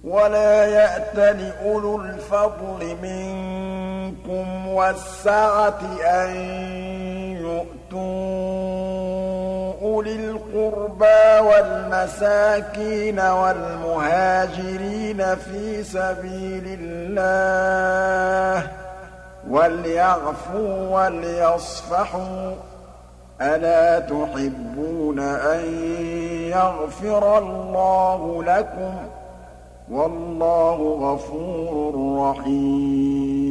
ولا يأتل أولو الفضل منكم والسعة أن يؤتوا أولي القربى والمساكين والمهاجرين في سبيل الله وليعفوا وليصفحوا ألا تحبون أن يغفر الله لكم والله غفور رحيم